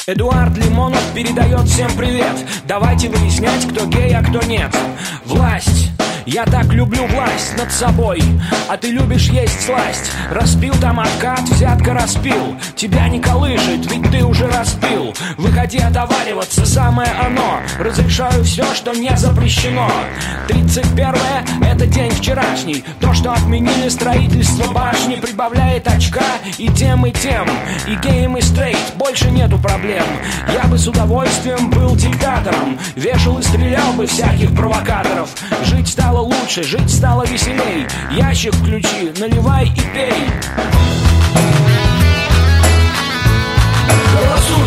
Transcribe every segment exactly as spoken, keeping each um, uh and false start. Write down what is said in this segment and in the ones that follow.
Эдуард Лимонов передает всем привет. Давайте выяснять, кто гей, а кто нет. Власть. Я так люблю власть над собой, а ты любишь есть сласть. Распил там откат, взятка распил. Тебя не колышет, ведь ты уже распил. Выходи отовариваться, самое оно. Разрешаю все, что не запрещено. Тридцать первое — это день вчерашний. То, что отменили строительство башни, прибавляет очка и тем, и тем. И геям, и стрейт, больше нету проблем. Я бы с удовольствием был диктатором, вешал и стрелял бы всяких провокаторов. Жить стало лучше, жить стало веселей. Ящик включи, наливай и пей. Голосуй.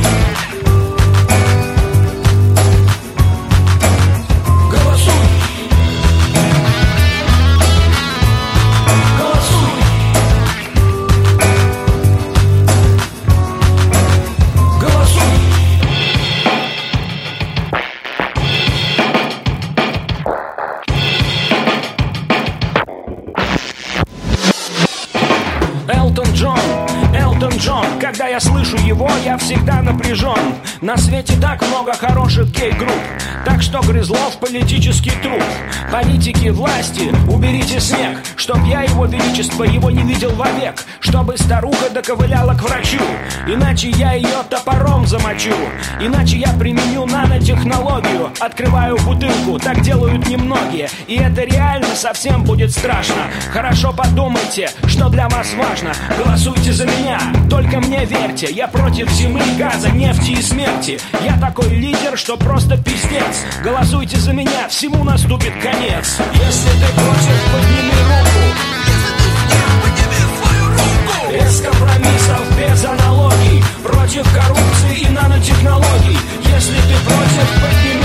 Голосуй. Голосуй. Голосуй. Элтон Джон, Элтон Джон. Когда я слышу его, я всегда напряжен. На свете так много хороших гей-групп, так что Грызлов политический труп. Политики власти, уберите снег, чтоб я его величество его не видел вовек, чтобы старуха доковыляла к врачу, иначе я ее топором замочу, иначе я применю нанотехнологию. Открываю бутылку, так делают немногие, и это реально совсем будет страшно. Хорошо подумайте, что для вас важно. Голосуйте за меня, только мне верьте. Я против земли, газа, нефти и смерти. Я такой лидер, что просто пиздец. Голосуйте за меня, всему наступит конец. Если ты против, подними руку. Без компромиссов, без аналогий. Против коррупции и нанотехнологий. Если ты против, подними